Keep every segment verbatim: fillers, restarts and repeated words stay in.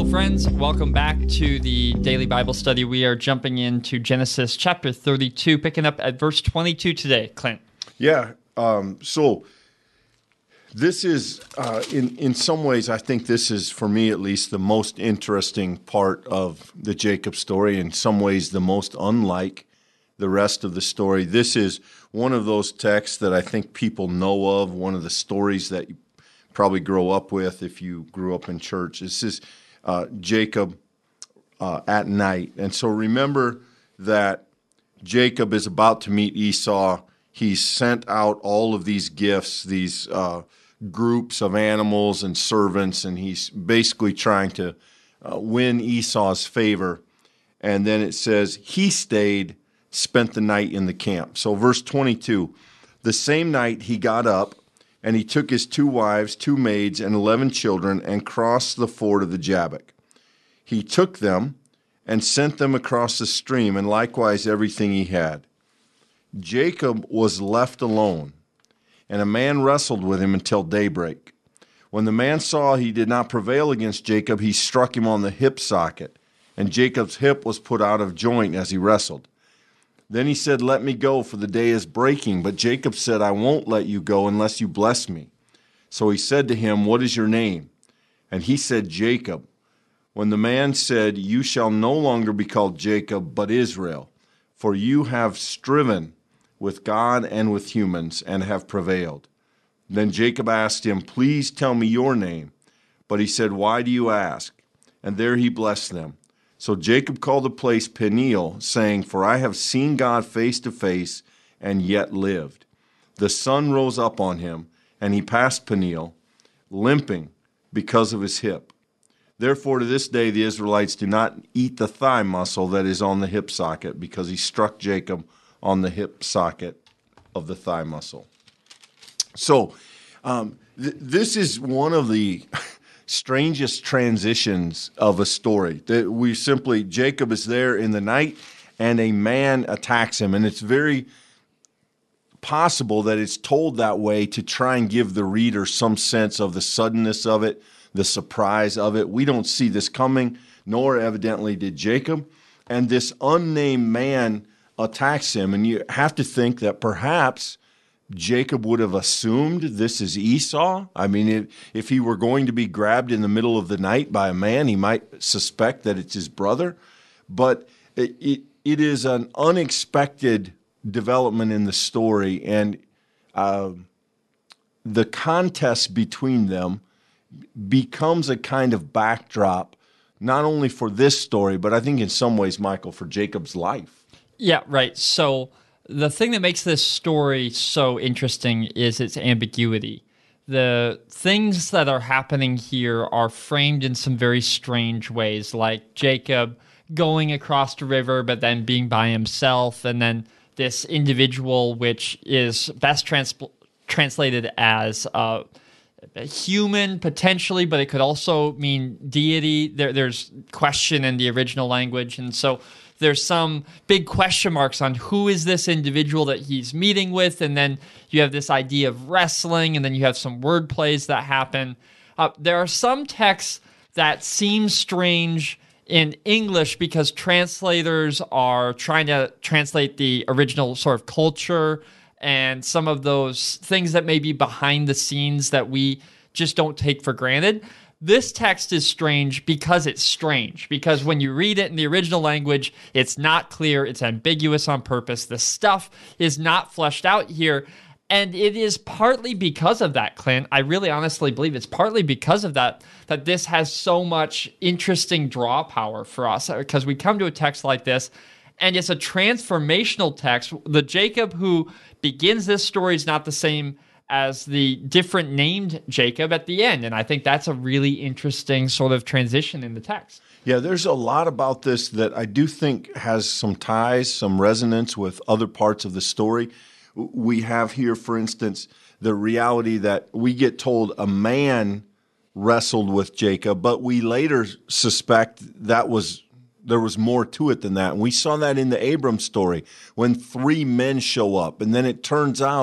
friends. Welcome back to the Daily Bible Study. We are jumping into Genesis chapter thirty-two, picking up at verse twenty-two today. Clint. Yeah, um, so this is, uh, in, in some ways, I think this is, for me at least, the most interesting part of the Jacob story. In some ways, the most unlike the rest of the story. This is one of those texts that I think people know of, one of the stories that you probably grow up with if you grew up in church. This is uh, Jacob uh, at night. And so remember that Jacob is about to meet Esau. He's sent out all of these gifts, these uh, groups of animals and servants, and he's basically trying to uh, win Esau's favor. And then it says, he stayed, spent the night in the camp. So verse twenty-two, the same night he got up, and he took his two wives, two maids, and eleven children, and crossed the ford of the Jabbok. He took them and sent them across the stream, and likewise everything he had. Jacob was left alone, and a man wrestled with him until daybreak. When the man saw he did not prevail against Jacob, he struck him on the hip socket, and Jacob's hip was put out of joint as he wrestled. Then he said, let me go, for the day is breaking. But Jacob said, I won't let you go unless you bless me. So he said to him, what is your name? And he said, Jacob. When the man said, you shall no longer be called Jacob, but Israel, for you have striven with God and with humans, and have prevailed. Then Jacob asked him, please tell me your name. But he said, why do you ask? And there he blessed them. So Jacob called the place Peniel, saying, for I have seen God face to face, and yet lived. The sun rose up on him, and he passed Peniel, limping because of his hip. Therefore to this day the Israelites do not eat the thigh muscle that is on the hip socket, because he struck Jacob on the hip socket of the thigh muscle. So um, th- this is one of the strangest transitions of a story. That we simply, Jacob is there in the night, and a man attacks him, and it's very possible that it's told that way to try and give the reader some sense of the suddenness of it, the surprise of it. We don't see this coming, nor evidently did Jacob, and this unnamed man attacks him, and you have to think that perhaps Jacob would have assumed this is Esau. I mean, if, if he were going to be grabbed in the middle of the night by a man, he might suspect that it's his brother. But it, it, it is an unexpected development in the story, and uh, the contest between them becomes a kind of backdrop, not only for this story, but I think in some ways, Michael, for Jacob's life. Yeah, right. So the thing that makes this story so interesting is its ambiguity. The things that are happening here are framed in some very strange ways, like Jacob going across the river, but then being by himself, and then this individual, which is best trans- translated as uh, a human, potentially, but it could also mean deity. There, there's question in the original language, and so there's some big question marks on who is this individual that he's meeting with, and then you have this idea of wrestling, and then you have some word plays that happen. Uh, there are some texts that seem strange in English because translators are trying to translate the original sort of culture and some of those things that may be behind the scenes that we just don't take for granted. This text is strange because it's strange, because when you read it in the original language, it's not clear, it's ambiguous on purpose. The stuff is not fleshed out here, and it is partly because of that, Clint. I really honestly believe it's partly because of that, that this has so much interesting draw power for us, because we come to a text like this, and it's a transformational text. The Jacob who begins this story is not the same as the different named Jacob at the end. And I think that's a really interesting sort of transition in the text. Yeah, there's a lot about this that I do think has some ties, some resonance with other parts of the story. We have here, for instance, the reality that we get told a man wrestled with Jacob, but we later suspect that was there was more to it than that. And we saw that in the Abram story when three men show up, and then it turns out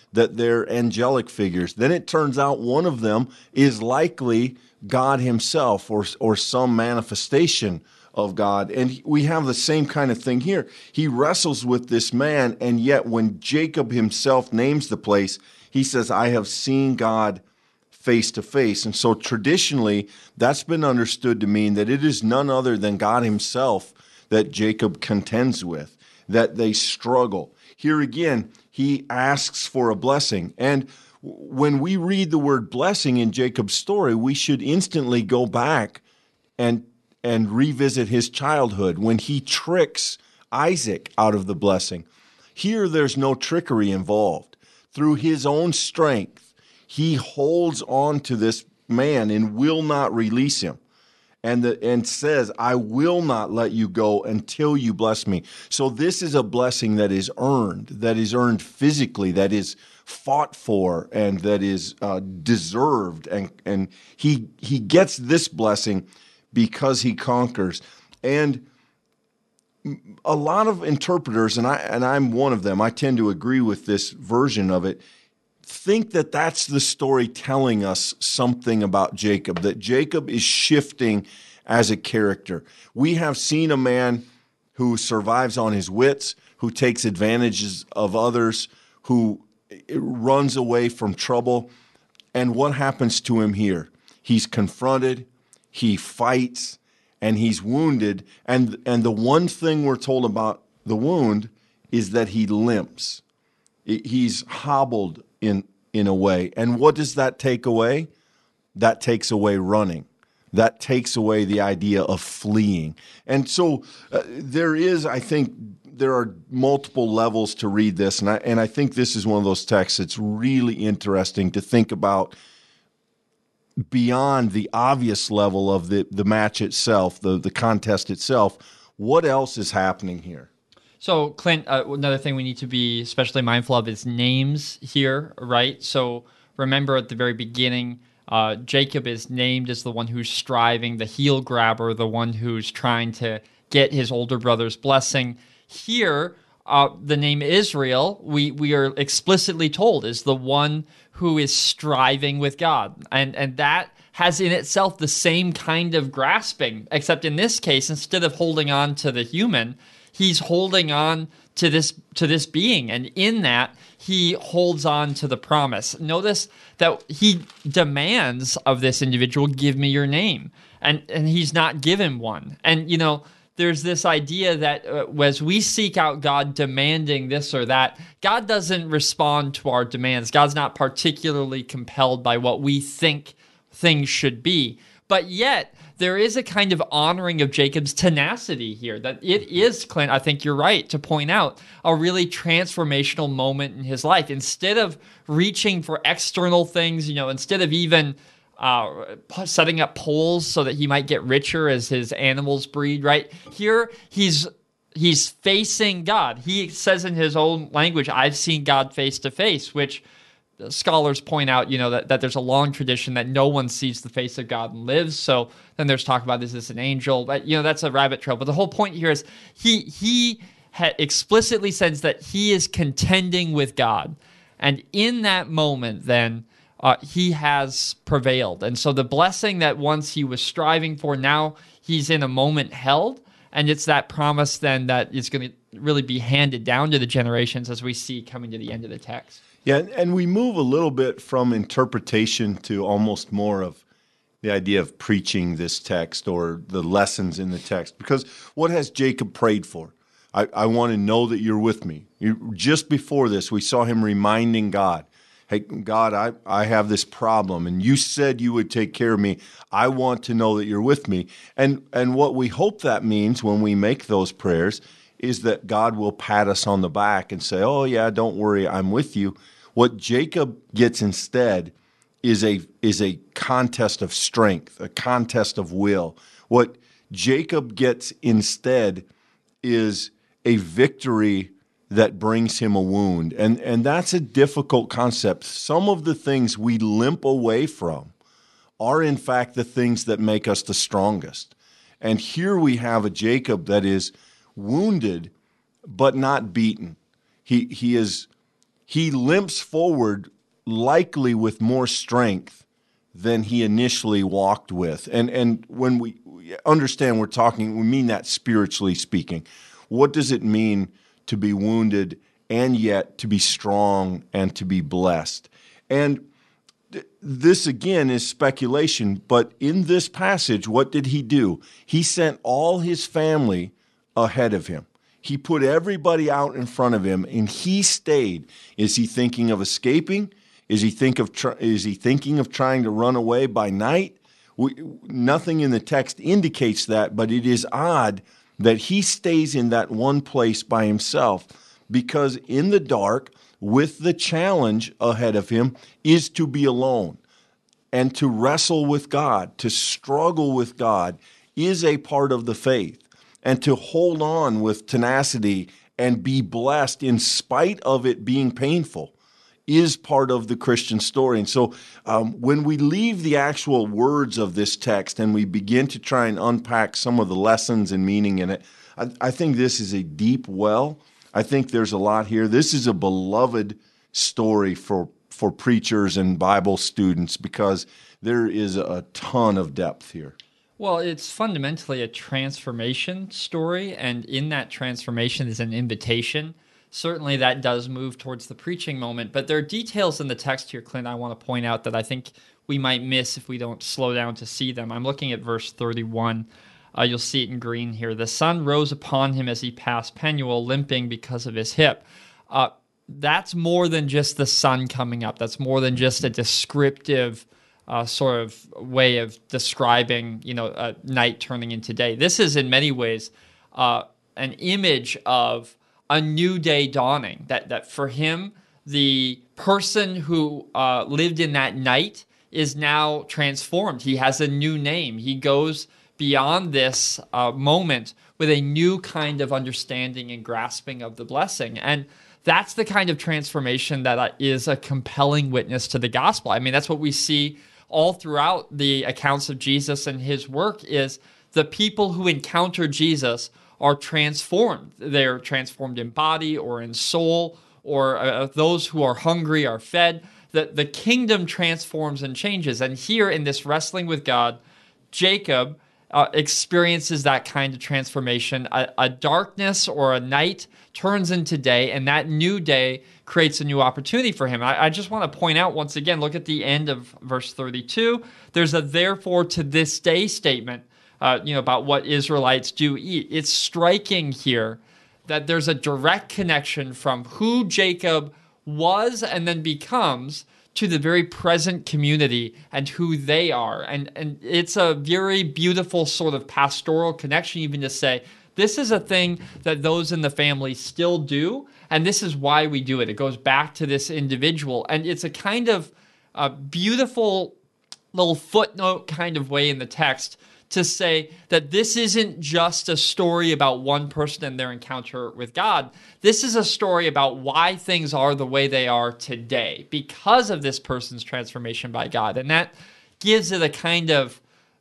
that they're angelic figures. Then it turns out one of them is likely God himself or, or some manifestation of God. And we have the same kind of thing here. He wrestles with this man, and yet when Jacob himself names the place, he says, I have seen God face to face. And so traditionally, that's been understood to mean that it is none other than God himself that Jacob contends with, that they struggle. Here again, he asks for a blessing. And when we read the word blessing in Jacob's story, we should instantly go back and and revisit his childhood when he tricks Isaac out of the blessing. Here, there's no trickery involved. Through his own strength, he holds on to this man and will not release him. And, the, and says, I will not let you go until you bless me. So this is a blessing that is earned, that is earned physically, that is fought for, and that is uh, deserved. And, and he, he gets this blessing because he conquers. And a lot of interpreters, and, I, and I'm one of them, I tend to agree with this version of it, think that that's the story telling us something about Jacob, that Jacob is shifting as a character. We have seen a man who survives on his wits, who takes advantages of others, who runs away from trouble. And what happens to him here? He's confronted, he fights, and he's wounded. And, and the one thing we're told about the wound is that he limps. He's hobbled in in a way. And what does that take away? That takes away running. That takes away the idea of fleeing. And so uh, there is, I think, there are multiple levels to read this. And I, and I think this is one of those texts that's really interesting to think about beyond the obvious level of the, the match itself, the, the contest itself. What else is happening here? So, Clint, uh, another thing we need to be especially mindful of is names here, right? So remember at the very beginning, uh, Jacob is named as the one who's striving, the heel grabber, the one who's trying to get his older brother's blessing. Here, uh, the name Israel, we, we are explicitly told, is the one who is striving with God. And, and that has in itself the same kind of grasping, except in this case, instead of holding on to the human, he's holding on to this to this being, and in that, he holds on to the promise. Notice that he demands of this individual, give me your name, and, and he's not given one. And, you know, there's this idea that uh, as we seek out God demanding this or that, God doesn't respond to our demands. God's not particularly compelled by what we think things should be. But yet, there is a kind of honoring of Jacob's tenacity here, that it is, Clint, I think you're right to point out, a really transformational moment in his life. Instead of reaching for external things, you know, instead of even uh, setting up poles so that he might get richer as his animals breed, right? Here, he's he's facing God. He says in his own language, I've seen God face to face, which scholars point out, you know, that, that there's a long tradition that no one sees the face of God and lives. So then there's talk about, is this an angel? But, you know, that's a rabbit trail. But the whole point here is he he ha- explicitly says that he is contending with God. And in that moment, then, uh, he has prevailed. And so the blessing that once he was striving for, now he's in a moment held. And it's that promise then that is going to really be handed down to the generations as we see coming to the end of the text. Yeah, and we move a little bit from interpretation to almost more of the idea of preaching this text or the lessons in the text. Because what has Jacob prayed for? I, I want to know that you're with me. You, just before this, we saw him reminding God, hey, God, I, I have this problem, and you said you would take care of me. I want to know that you're with me. And, and what we hope that means when we make those prayers is that God will pat us on the back and say, oh, yeah, don't worry, I'm with you. What Jacob gets instead is a is a contest of strength, a contest of will. What Jacob gets instead is a victory that brings him a wound. And, and that's a difficult concept. Some of the things we limp away from are, in fact, the things that make us the strongest. And here we have a Jacob that is wounded but not beaten. He he is he limps forward likely with more strength than he initially walked with. And and when we understand we're talking, we mean that spiritually speaking. What does it mean to be wounded and yet to be strong and to be blessed? And th- this again is speculation, but in this passage, what did he do? He sent all his family ahead of him. He put everybody out in front of him, and he stayed. Is he thinking of escaping? Is he think of tr- is he thinking of trying to run away by night? We, nothing in the text indicates that, but it is odd that he stays in that one place by himself, because in the dark, with the challenge ahead of him, is to be alone and to wrestle with God, to struggle with God is a part of the faith, and to hold on with tenacity and be blessed in spite of it being painful is part of the Christian story. And so um, when we leave the actual words of this text and we begin to try and unpack some of the lessons and meaning in it, I, I think this is a deep well. I think there's a lot here. This is a beloved story for, for preachers and Bible students because there is a ton of depth here. Well, it's fundamentally a transformation story, and in that transformation is an invitation. Certainly that does move towards the preaching moment, but there are details in the text here, Clint, I want to point out that I think we might miss if we don't slow down to see them. I'm looking at verse thirty-one. Uh, you'll see it in green here. The sun rose upon him as he passed Penuel, limping because of his hip. Uh, that's more than just the sun coming up. That's more than just a descriptive uh, sort of way of describing, you know, uh, night turning into day. This is in many ways uh, an image of a new day dawning, that that for him, the person who uh, lived in that night is now transformed. He has a new name. He goes beyond this uh, moment with a new kind of understanding and grasping of the blessing. And that's the kind of transformation that is a compelling witness to the gospel. I mean, that's what we see all throughout the accounts of Jesus and his work, is the people who encounter Jesus are transformed. They're transformed in body or in soul, or uh, those who are hungry are fed. The, the kingdom transforms and changes. And here in this wrestling with God, Jacob uh, experiences that kind of transformation. A, a darkness or a night turns into day, and that new day creates a new opportunity for him. I, I just want to point out once again, look at the end of verse thirty-two. There's a therefore to this day statement. Uh, you know, about what Israelites do eat. It's striking here that there's a direct connection from who Jacob was and then becomes to the very present community and who they are. And, and it's a very beautiful sort of pastoral connection, even to say, this is a thing that those in the family still do, and this is why we do it. It goes back to this individual, and it's a kind of uh, beautiful little footnote kind of way in the text to say that this isn't just a story about one person and their encounter with God. This is a story about why things are the way they are today because of this person's transformation by God. And that gives it a kind of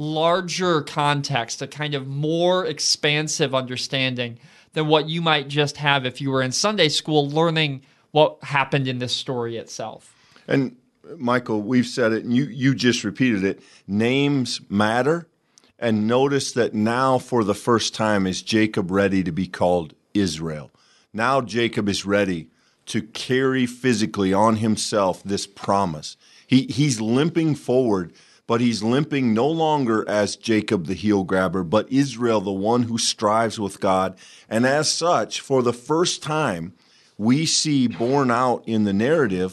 larger context, a kind of more expansive understanding than what you might just have if you were in Sunday school learning what happened in this story itself. And Michael, we've said it, and you, you just repeated it. Names matter. And notice that now for the first time is Jacob ready to be called Israel. Now Jacob is ready to carry physically on himself this promise. He, he's limping forward, but he's limping no longer as Jacob the heel grabber, but Israel, the one who strives with God. And as such, for the first time, we see borne out in the narrative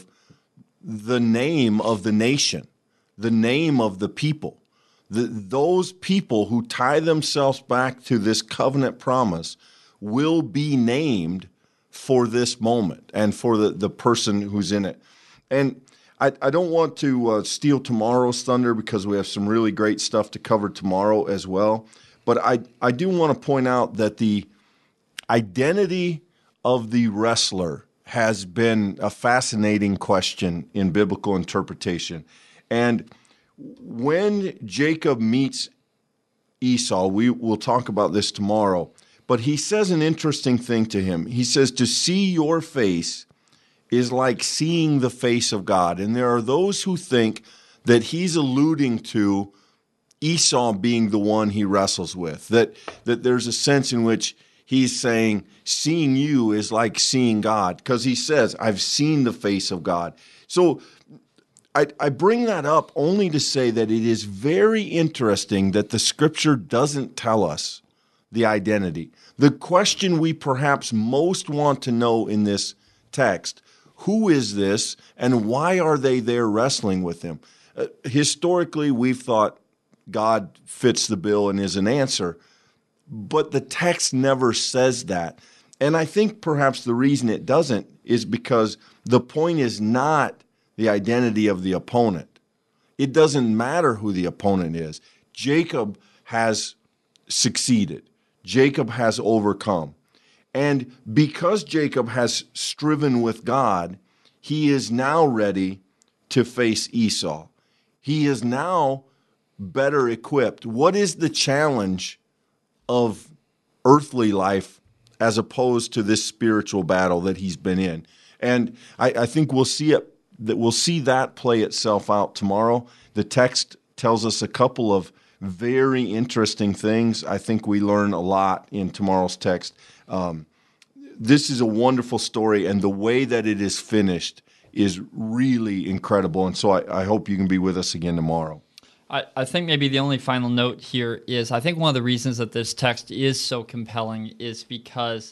the name of the nation, the name of the people. The, those people who tie themselves back to this covenant promise will be named for this moment and for the, the person who's in it. And I, I don't want to uh, steal tomorrow's thunder because we have some really great stuff to cover tomorrow as well. But I, I do want to point out that the identity of the wrestler has been a fascinating question in biblical interpretation. And when Jacob meets Esau, we will talk about this tomorrow, but he says an interesting thing to him. He says, to see your face is like seeing the face of God. And there are those who think that he's alluding to Esau being the one he wrestles with, that, that there's a sense in which he's saying, seeing you is like seeing God, because he says, I've seen the face of God. So I, I bring that up only to say that it is very interesting that the Scripture doesn't tell us the identity. The question we perhaps most want to know in this text, who is this and why are they there wrestling with him? Uh, historically, we've thought God fits the bill and is an answer, but the text never says that. And I think perhaps the reason it doesn't is because the point is not the identity of the opponent. It doesn't matter who the opponent is. Jacob has succeeded. Jacob has overcome. And because Jacob has striven with God, he is now ready to face Esau. He is now better equipped. What is the challenge of earthly life as opposed to this spiritual battle that he's been in? And I, I think we'll see it, that we'll see that play itself out tomorrow. The text tells us a couple of very interesting things. I think we learn a lot in tomorrow's text. Um, this is a wonderful story, and the way that it is finished is really incredible. And so I, I hope you can be with us again tomorrow. I, I think maybe the only final note here is I think one of the reasons that this text is so compelling is because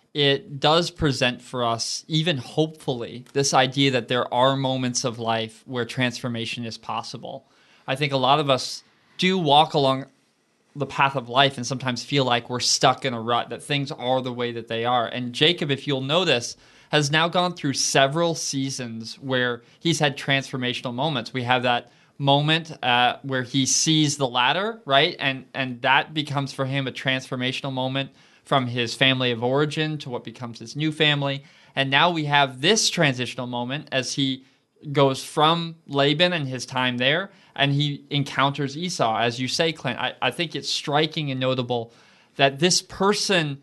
it does present for us, even hopefully, this idea that there are moments of life where transformation is possible. I think a lot of us do walk along the path of life and sometimes feel like we're stuck in a rut, that things are the way that they are. And Jacob, if you'll notice, has now gone through several seasons where he's had transformational moments. We have that moment uh, where he sees the ladder, right? And and that becomes for him a transformational moment from his family of origin to what becomes his new family. And now we have this transitional moment as he goes from Laban and his time there, and he encounters Esau. As you say, Clint, I, I think it's striking and notable that this person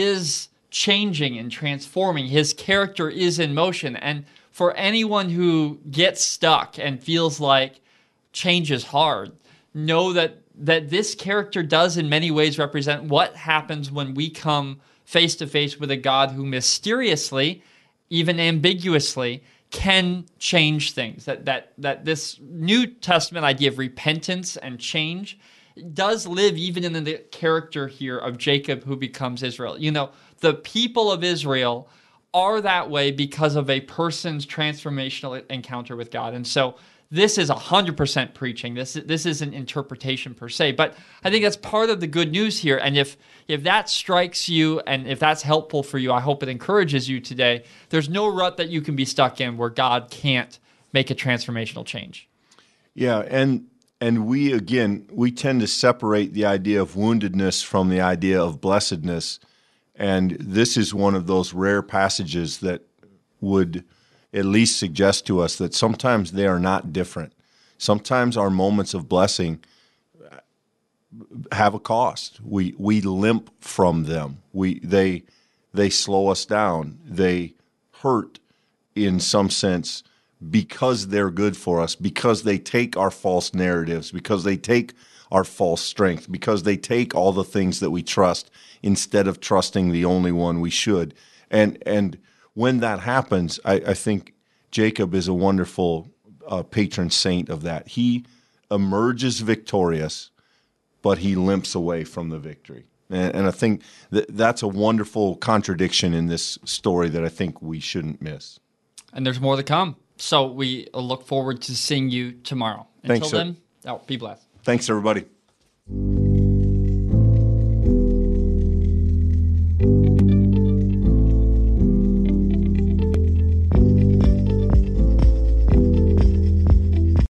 is changing and transforming. His character is in motion. And for anyone who gets stuck and feels like change is hard, know that that this character does in many ways represent what happens when we come face to face with a God who mysteriously, even ambiguously, can change things. That that that this New Testament idea of repentance and change does live even in the character here of Jacob who becomes Israel. You know, the people of Israel are that way because of a person's transformational encounter with God. And so this is one hundred percent preaching. This, this isn't interpretation per se. But I think that's part of the good news here. And if, if that strikes you and if that's helpful for you, I hope it encourages you today. There's no rut that you can be stuck in where God can't make a transformational change. Yeah, and and we, again, we tend to separate the idea of woundedness from the idea of blessedness. And this is one of those rare passages that would at least suggest to us that sometimes they are not different. Sometimes our moments of blessing have a cost. We we limp from them. We they they slow us down. They hurt in some sense because they're good for us, because they take our false narratives, because they take our false strength, because they take all the things that we trust instead of trusting the only one we should. And and when that happens, I, I think Jacob is a wonderful uh, patron saint of that. He emerges victorious, but he limps away from the victory. And, and I think that that's a wonderful contradiction in this story that I think we shouldn't miss. And there's more to come. So we look forward to seeing you tomorrow. Until Thanks, sir. then, oh, be blessed. Thanks, everybody.